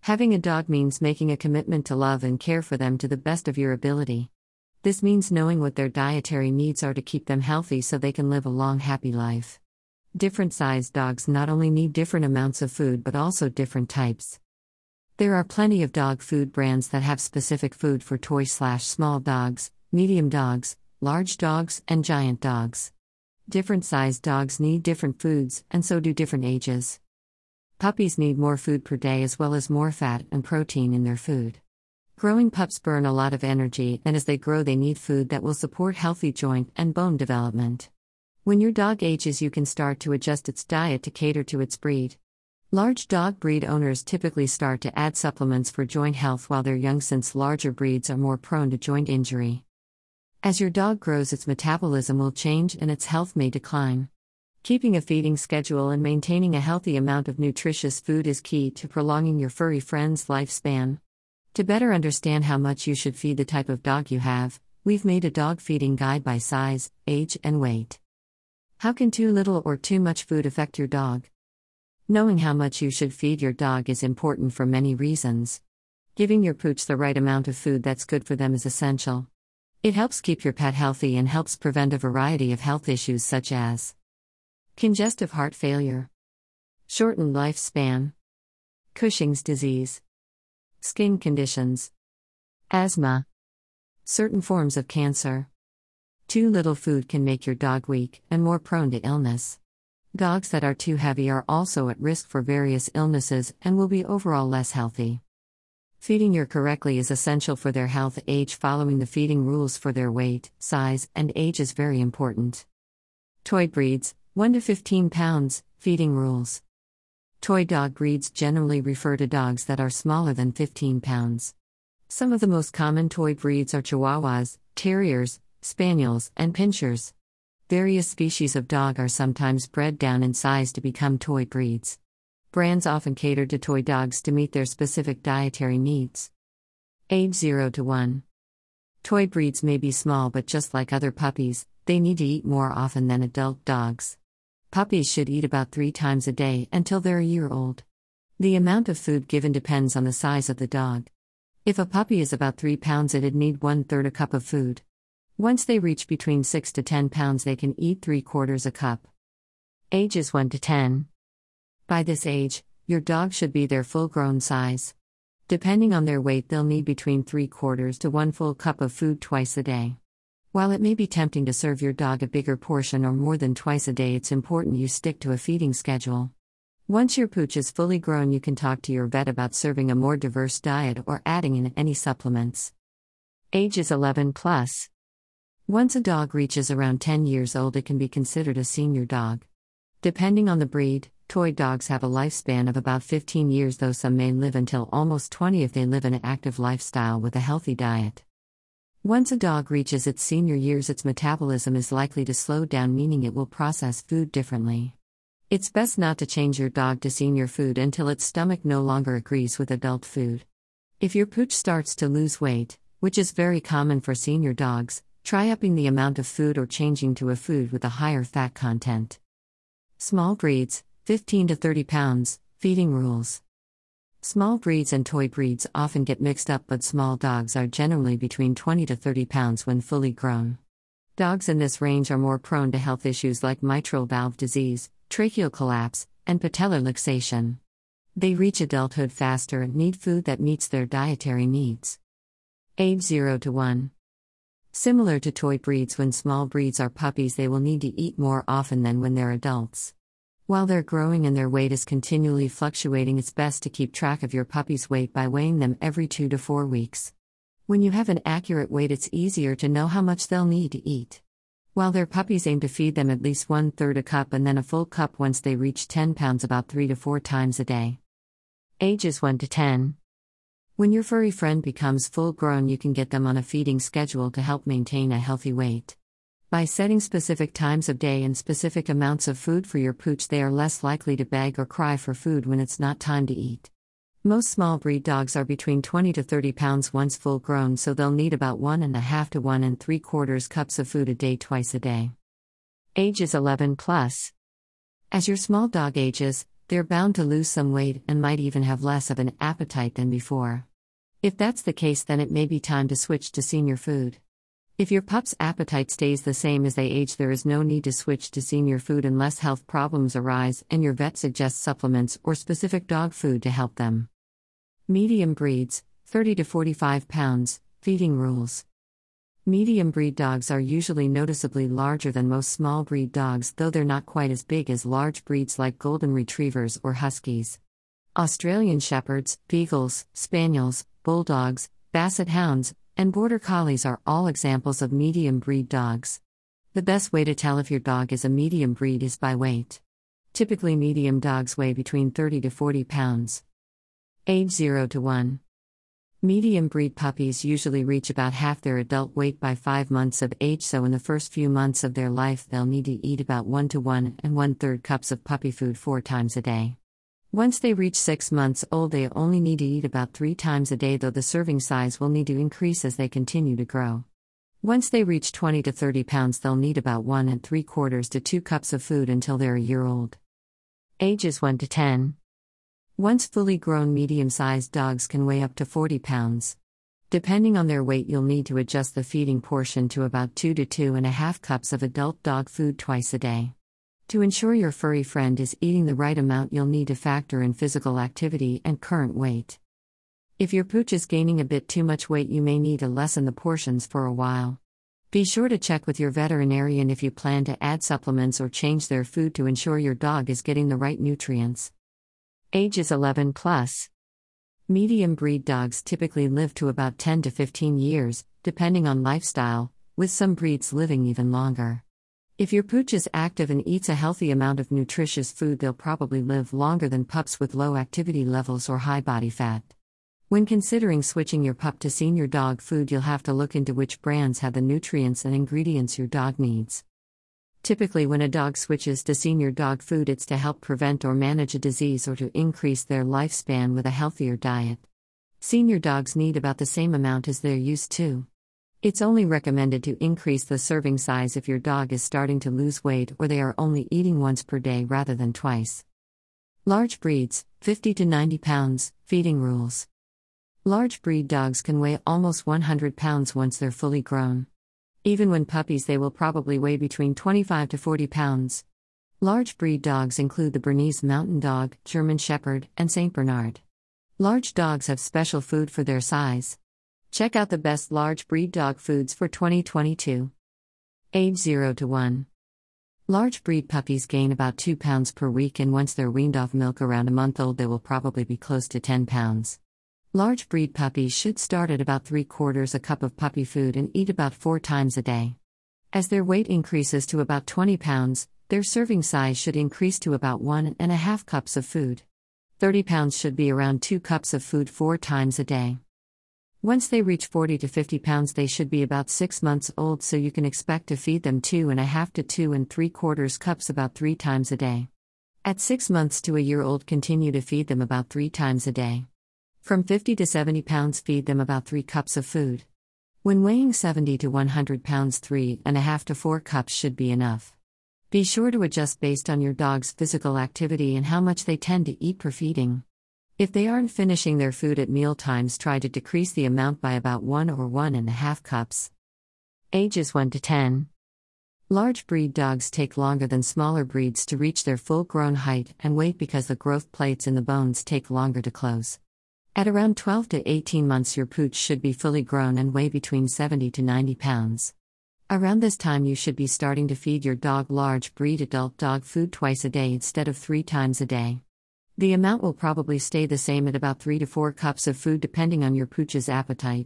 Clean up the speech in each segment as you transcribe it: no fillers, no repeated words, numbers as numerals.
Having a dog means making a commitment to love and care for them to the best of your ability. This means knowing what their dietary needs are to keep them healthy so they can live a long, happy life. Different sized dogs not only need different amounts of food but also different types. There are plenty of dog food brands that have specific food for toy/small dogs, medium dogs, large dogs, and giant dogs. Different sized dogs need different foods, and so do different ages. Puppies need more food per day as well as more fat and protein in their food. Growing pups burn a lot of energy, and as they grow, they need food that will support healthy joint and bone development. When your dog ages, you can start to adjust its diet to cater to its breed. Large dog breed owners typically start to add supplements for joint health while they're young, since larger breeds are more prone to joint injury. As your dog grows, its metabolism will change and its health may decline. Keeping a feeding schedule and maintaining a healthy amount of nutritious food is key to prolonging your furry friend's lifespan. To better understand how much you should feed the type of dog you have, we've made a dog feeding guide by size, age, and weight. How can too little or too much food affect your dog? Knowing how much you should feed your dog is important for many reasons. Giving your pooch the right amount of food that's good for them is essential. It helps keep your pet healthy and helps prevent a variety of health issues such as congestive heart failure, shortened lifespan, Cushing's disease, skin conditions, asthma, certain forms of cancer. Too little food can make your dog weak and more prone to illness. Dogs that are too heavy are also at risk for various illnesses and will be overall less healthy. Feeding your correctly is essential for their health. Age. Following the feeding rules for their weight, size, and age is very important. Toy breeds, 1 to 15 pounds, feeding rules. Toy dog breeds generally refer to dogs that are smaller than 15 pounds. Some of the most common toy breeds are Chihuahuas, Terriers, Spaniels, and Pinschers. Various species of dog are sometimes bred down in size to become toy breeds. Brands often cater to toy dogs to meet their specific dietary needs. Age 0 to 1. Toy breeds may be small, but just like other puppies, they need to eat more often than adult dogs. Puppies should eat about 3 times a day until they're a year old. The amount of food given depends on the size of the dog. If a puppy is about 3 pounds, it'd need 1/3 a cup of food. Once they reach between 6 to 10 pounds, they can eat 3/4 a cup. Ages 1 to 10. By this age, your dog should be their full-grown size. Depending on their weight, they'll need between 3/4 to 1 full cup of food twice a day. While it may be tempting to serve your dog a bigger portion or more than twice a day, it's important you stick to a feeding schedule. Once your pooch is fully grown, you can talk to your vet about serving a more diverse diet or adding in any supplements. Ages 11 plus. Once a dog reaches around 10 years old, it can be considered a senior dog. Depending on the breed, toy dogs have a lifespan of about 15 years, though some may live until almost 20 if they live an active lifestyle with a healthy diet. Once a dog reaches its senior years, its metabolism is likely to slow down, meaning it will process food differently. It's best not to change your dog to senior food until its stomach no longer agrees with adult food. If your pooch starts to lose weight, which is very common for senior dogs, try upping the amount of food or changing to a food with a higher fat content. Small breeds, 15 to 30 pounds, feeding rules. Small breeds and toy breeds often get mixed up, but small dogs are generally between 20 to 30 pounds when fully grown. Dogs in this range are more prone to health issues like mitral valve disease, tracheal collapse, and patellar luxation. They reach adulthood faster and need food that meets their dietary needs. Age 0 to 1. Similar to toy breeds, when small breeds are puppies, they will need to eat more often than when they're adults. While they're growing and their weight is continually fluctuating, it's best to keep track of your puppy's weight by weighing them every 2 to 4 weeks. When you have an accurate weight, it's easier to know how much they'll need to eat. While they're puppies, aim to feed them at least 1/3 a cup and then a full cup once they reach 10 pounds, about 3 to 4 times a day. Ages 1 to 10. When your furry friend becomes full grown, you can get them on a feeding schedule to help maintain a healthy weight. By setting specific times of day and specific amounts of food for your pooch, they are less likely to beg or cry for food when it's not time to eat. Most small breed dogs are between 20 to 30 pounds once full grown, so they'll need about 1.5 to 1 3/4 cups of food a day twice a day. Ages 11 plus. As your small dog ages, they're bound to lose some weight and might even have less of an appetite than before. If that's the case, then it may be time to switch to senior food. If your pup's appetite stays the same as they age, there is no need to switch to senior food unless health problems arise and your vet suggests supplements or specific dog food to help them. Medium breeds, 30 to 45 pounds, feeding rules. Medium breed dogs are usually noticeably larger than most small breed dogs, though they're not quite as big as large breeds like golden retrievers or huskies. Australian shepherds, beagles, spaniels, bulldogs, basset hounds, and border collies are all examples of medium breed dogs. The best way to tell if your dog is a medium breed is by weight. Typically, medium dogs weigh between 30 to 40 pounds. Age 0 to 1. Medium breed puppies usually reach about half their adult weight by 5 months of age, so in the first few months of their life, they'll need to eat about 1 to 1 1/3 cups of puppy food 4 times a day. Once they reach 6 months old, they only need to eat about 3 times a day, though the serving size will need to increase as they continue to grow. Once they reach 20 to 30 pounds, they'll need about 1 3/4 to 2 cups of food until they're a year old. Ages 1 to 10. Once fully grown, medium-sized dogs can weigh up to 40 pounds. Depending on their weight, you'll need to adjust the feeding portion to about 2 to 2.5 cups of adult dog food twice a day. To ensure your furry friend is eating the right amount, you'll need to factor in physical activity and current weight. If your pooch is gaining a bit too much weight, you may need to lessen the portions for a while. Be sure to check with your veterinarian if you plan to add supplements or change their food to ensure your dog is getting the right nutrients. Ages 11 plus. Medium breed dogs typically live to about 10 to 15 years, depending on lifestyle, with some breeds living even longer. If your pooch is active and eats a healthy amount of nutritious food, they'll probably live longer than pups with low activity levels or high body fat. When considering switching your pup to senior dog food, you'll have to look into which brands have the nutrients and ingredients your dog needs. Typically, when a dog switches to senior dog food, it's to help prevent or manage a disease or to increase their lifespan with a healthier diet. Senior dogs need about the same amount as they're used to. It's only recommended to increase the serving size if your dog is starting to lose weight or they are only eating once per day rather than twice. Large breeds, 50 to 90 pounds, feeding rules. Large breed dogs can weigh almost 100 pounds once they're fully grown. Even when puppies, they will probably weigh between 25 to 40 pounds. Large breed dogs include the Bernese Mountain Dog, German Shepherd, and St. Bernard. Large dogs have special food for their size. Check out the best large breed dog foods for 2022. Age 0 to 1. Large breed puppies gain about 2 pounds per week, and once they're weaned off milk around a month old, they will probably be close to 10 pounds. Large breed puppies should start at about 3/4 a cup of puppy food and eat about 4 times a day. As their weight increases to about 20 pounds, their serving size should increase to about 1.5 cups of food. 30 pounds should be around 2 cups of food 4 times a day. Once they reach 40 to 50 pounds, they should be about 6 months old, so you can expect to feed them 2.5 to 2 3/4 cups about 3 times a day. At 6 months to a year old, continue to feed them about 3 times a day. From 50 to 70 pounds, feed them about 3 cups of food. When weighing 70 to 100 pounds, 3.5 to 4 cups should be enough. Be sure to adjust based on your dog's physical activity and how much they tend to eat per feeding. If they aren't finishing their food at meal times, try to decrease the amount by about 1 or 1.5 cups. Ages 1 to 10. Large breed dogs take longer than smaller breeds to reach their full-grown height and weight because the growth plates in the bones take longer to close. At around 12 to 18 months, your pooch should be fully grown and weigh between 70 to 90 pounds. Around this time, you should be starting to feed your dog large breed adult dog food twice a day instead of 3 times a day. The amount will probably stay the same at about 3 to 4 cups of food depending on your pooch's appetite.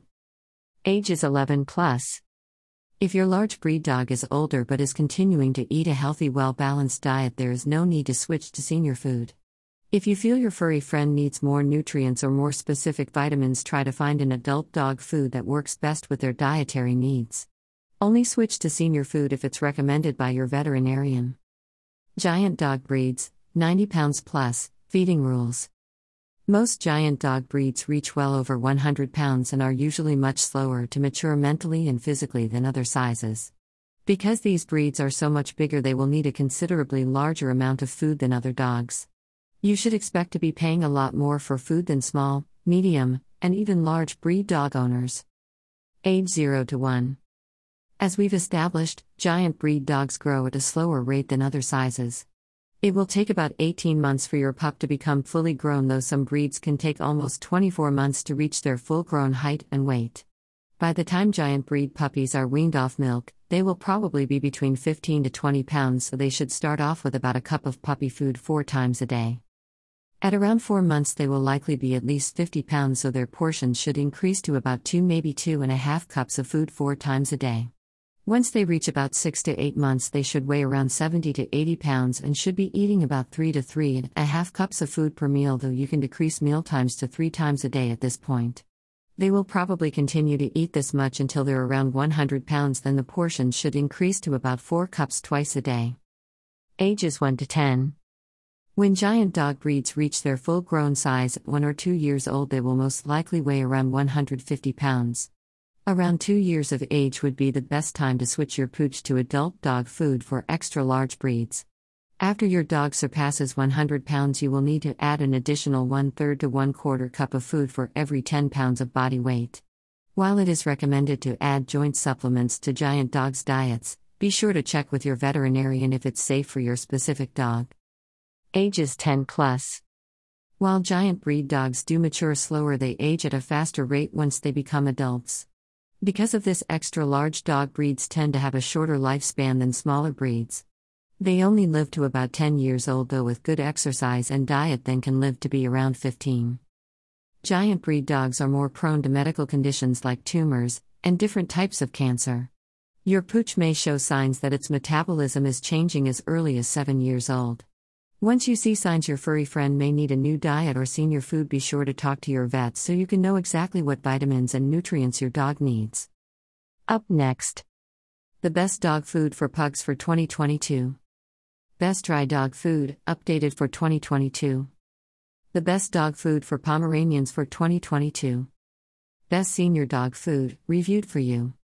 Ages 11 plus. If your large breed dog is older but is continuing to eat a healthy, well-balanced diet, there is no need to switch to senior food. If you feel your furry friend needs more nutrients or more specific vitamins, try to find an adult dog food that works best with their dietary needs. Only switch to senior food if it's recommended by your veterinarian. Giant dog breeds, 90 pounds plus, feeding rules. Most giant dog breeds reach well over 100 pounds and are usually much slower to mature mentally and physically than other sizes. Because these breeds are so much bigger, they will need a considerably larger amount of food than other dogs. You should expect to be paying a lot more for food than small, medium, and even large breed dog owners. Age 0 to 1. As we've established, giant breed dogs grow at a slower rate than other sizes. It will take about 18 months for your pup to become fully grown, though some breeds can take almost 24 months to reach their full-grown height and weight. By the time giant breed puppies are weaned off milk, they will probably be between 15 to 20 pounds, so they should start off with about a cup of puppy food 4 times a day. At around 4 months they will likely be at least 50 pounds, so their portions should increase to about 2, maybe 2.5 cups of food 4 times a day. Once they reach about 6 to 8 months they should weigh around 70 to 80 pounds and should be eating about 3 to 3.5 cups of food per meal, though you can decrease meal times to 3 times a day at this point. They will probably continue to eat this much until they're around 100 pounds, then the portions should increase to about 4 cups twice a day. Ages 1 to 10. When giant dog breeds reach their full-grown size at 1 or 2 years old, they will most likely weigh around 150 pounds. Around 2 years of age would be the best time to switch your pooch to adult dog food for extra large breeds. After your dog surpasses 100 pounds, you will need to add an additional 1/3 to 1/4 cup of food for every 10 pounds of body weight. While it is recommended to add joint supplements to giant dogs' diets, be sure to check with your veterinarian if it's safe for your specific dog. Ages 10 plus. While giant breed dogs do mature slower, they age at a faster rate once they become adults. Because of this, extra large dog breeds tend to have a shorter lifespan than smaller breeds. They only live to about 10 years old, though with good exercise and diet then can live to be around 15. Giant breed dogs are more prone to medical conditions like tumors and different types of cancer. Your pooch may show signs that its metabolism is changing as early as 7 years old. Once you see signs your furry friend may need a new diet or senior food, be sure to talk to your vet so you can know exactly what vitamins and nutrients your dog needs. Up next, the best dog food for pugs for 2022. Best dry dog food, updated for 2022. The best dog food for Pomeranians for 2022. Best senior dog food, reviewed for you.